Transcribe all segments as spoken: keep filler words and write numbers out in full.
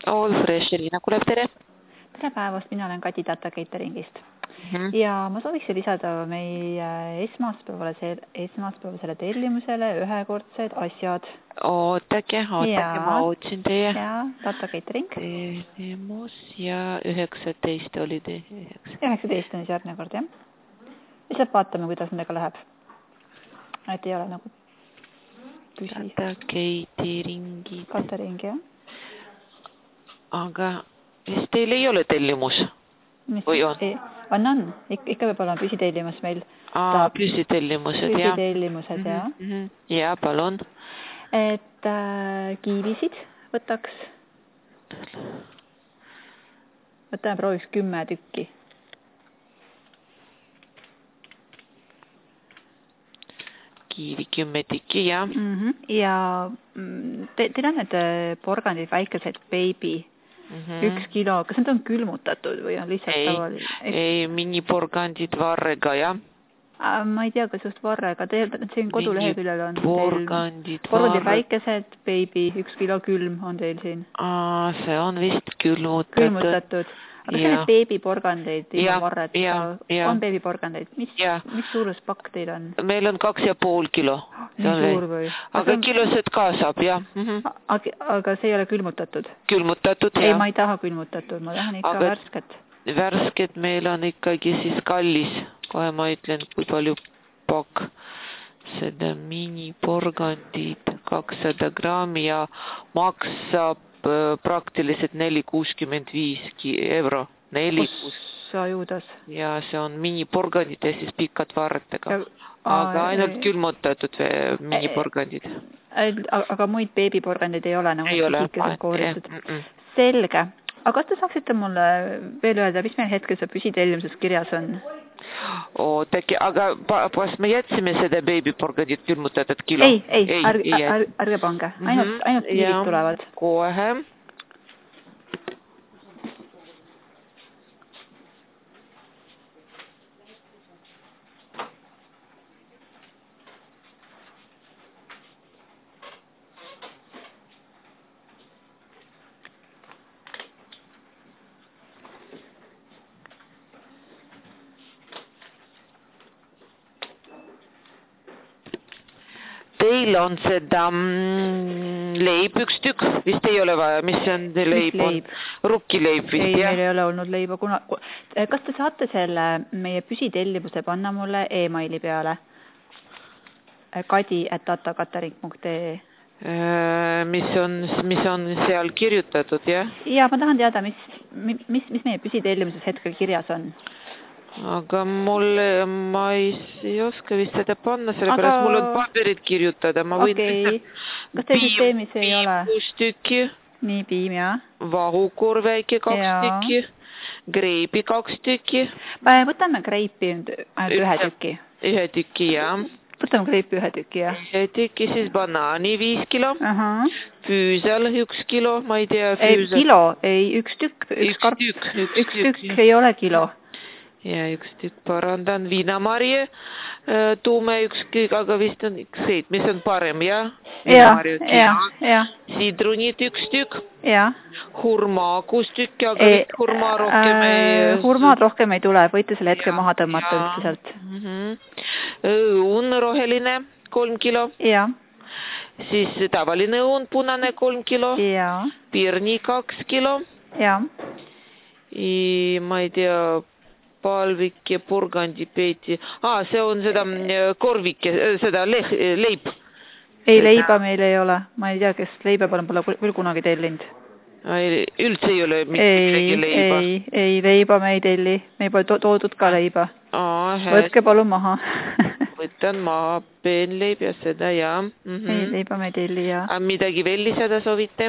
All Fresh, Elina Kulev, tere! Tere päevast, mina olen Kati Tata Cateringist. Mm -hmm. Ja ma sooviksin lisada meie esmaspäevale, esmaspäevasele tellimusele ühekordsed asjad. Ootake, ootake, ma ootsin teie. Ja, Tata Catering. Tellimus ja üheksateist oli te. üheksateist on järgmine kord, jah. Lihtsalt vaatame, kuidas nendega läheb. Et ei ole nagu püsi. Tata Cateringi. Catering, jah. Aga vist teil ei ole tellimus? Mis, või on? Ei, on, on. Ik ikka võib olla püsitellimus meil. Aa, püsitellimused, jah. Püsitellimused, mm -hmm. jah. Mm -hmm. Ja, palun. Et äh, kiivisid võtaks. Võtame prooviks kümme tükki. Kiivi kümme tükki, jah. Mm -hmm. Ja te, teil on need porgandid väikesed baby. Mm -hmm. Üks kilo. Kas need on külmutatud või on lihtsalt ei, tavali? Ei, miniporgandid varrega, jah. Ma ei tea, kas just varrega. Teil siin koduleheküljel on porgandid, porgandid väikesed baby. Üks kilo külm on teil siin. Aa, see on vist külmutatud. Külmutatud. Aga see on beebiporgandeid ilma varreta. Ja, ja. On beebiporgandeid. Mis, mis suurus pakk teil on? Meil on kaks ja pool kilo. Nii suur või? Aga on... kilosed ka saab, jah. Mm -hmm. aga, aga see ei ole külmutatud? Külmutatud, jah. Ei, ma ei taha külmutatud. Ma tahan ikka aga värsket. Värsket meil on ikkagi siis kallis. Kohe ma ütlen, kui palju pakk. Seda miniporgandid kakssada grammi ja maksab praktiliselt neli kuuskümmend viis euro. Kus sa juudas? Ja see on miniporgandid ja siis pikad varretega. Ja, aga ainult külmutatud miniporgandid. Aga muid beebiporgandid ei ole? Nagu ei ole. Mm -mm. Selge. Aga kas te saaksite mulle veel öelda, mis meil hetkel see püsitellimuses kirjas on? Ootake, aga kas me jätsime seda beebiporgandit külmutatud kilo? Ei, ei, ei ärge, ärge, ärge pange. Ainult, mm -hmm. ainult kiivid tulevad. Kohe. Teil on seda mm, leib üks tükk, vist ei ole vaja, mis on leib? leib? Rukkileib vist, ei, jah? Ei, meil ei ole olnud leiba. Kuna... Kas te saate selle meie püsitellimuse panna mulle e-maili peale? kadi at tatacatering punkt ee mis on, mis on seal kirjutatud, jah? Ja, ma tahan teada, mis, mis, mis meie püsitellimuses hetkel kirjas on. Aga mul, ma ei, ei oska vist seda panna, sellepärast aga... mul on paberid kirjutada. Ma võin okay. Kas teil süsteemis ei ole? Piim tükki. Nii, piim, jah. Vahukur väike kaks ja. tükki. Greipi kaks tükki. Võtame greipi ainult ühe tükki. Ühe tükki, jah. Võtame greipi ühe tükki, jah. Ühe tükki, siis banaani viis kilo. Uh -huh. Füüsel üks kilo, ma ei tea. Ei, kilo, ei, üks tükk. Üks, üks karp, tükk. Üks, üks tükk, tükk ei ole kilo. Ja üks tükk parandan, viinamarje, tuume üks kõik, aga vist on see, mis on parem, jah? Ja, ja, ja. Sidrunid üks tükk. Ja. Hurma kuus tükki, aga e, hurma rohkem äh, ei... Hurmaad rohkem ei tule, võite selle hetke ja, maha tõmmata üldse sealt. Mm -hmm. Õun roheline, kolm kilo. Ja. Siis tavaline õun, punane, kolm kilo. Ja. Pirni kaks kilo. Ja. I, ma ei tea... palvik ja porgandi peeti. Ah, see on seda korvik, seda leh, leib. Ei, leiba meil ei ole. Ma ei tea, kes leiba pole, pole küll kunagi tellinud. Üldse ei ole ei, leiba? Ei, ei, leiba me ei telli. Me ei pole to toodud ka leiba. Aa, võtke palun maha. Võtan maha peenleib ja seda, jah. Mm -hmm. Ei, leiba me ei telli, jah. Aga midagi veel lisada soovite?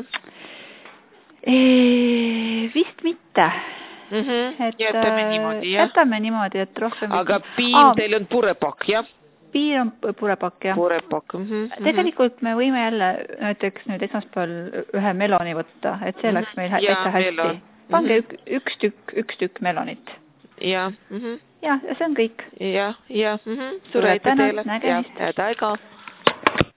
Ei, vist mitte. Mm -hmm. et, jätame niimoodi, jah? Jätame niimoodi, et rohkem... Aga piim Aa, teil on purepakk, jah? Piir on purepakk, jah. Purepakk, mm -hmm. Tegelikult me võime jälle näiteks nüüd esmaspäeval ühe meloni võtta, et see mm -hmm. läks meil hästi hästi. Pange mm -hmm. üks tükk, üks tükk melonit. Ja, mm -hmm. ja, ja see on kõik. Ja, ja, mm -hmm. Suure aitäh teile. Nägemist. Ja, head aega.